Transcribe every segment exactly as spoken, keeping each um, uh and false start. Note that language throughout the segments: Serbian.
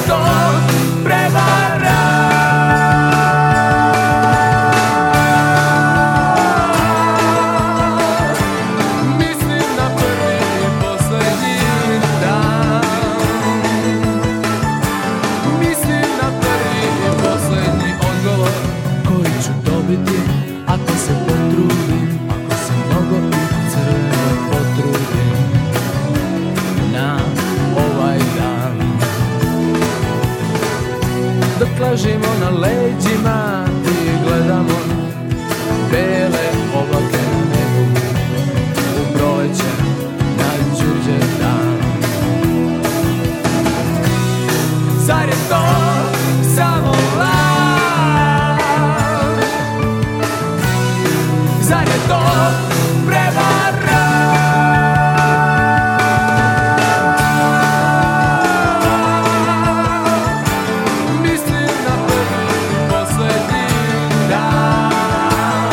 to prevara? Mislim na prvi i poslednji dan. Mislim na prvi i poslednji odgovor koji ću dobiti ako se potrudim, ako se mnogo i crveno potrudim na ovaj dan. Dok ležimo na leđima i gledamo bele oblake na nebu, u proleće na Đurđevdan. Zar je to samo laž? Zar je to prevara? Mislim na prvi i poslednji dan.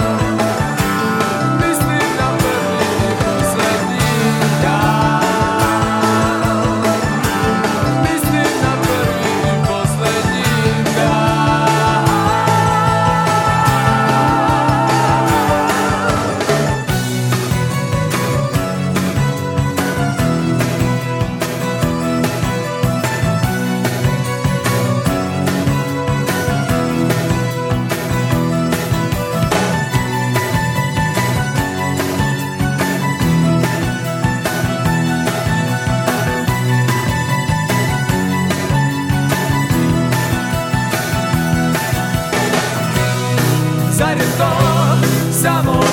Mislim na prvi i poslednji dan. Mislim na prvi i poslednji dan. Zar je to samo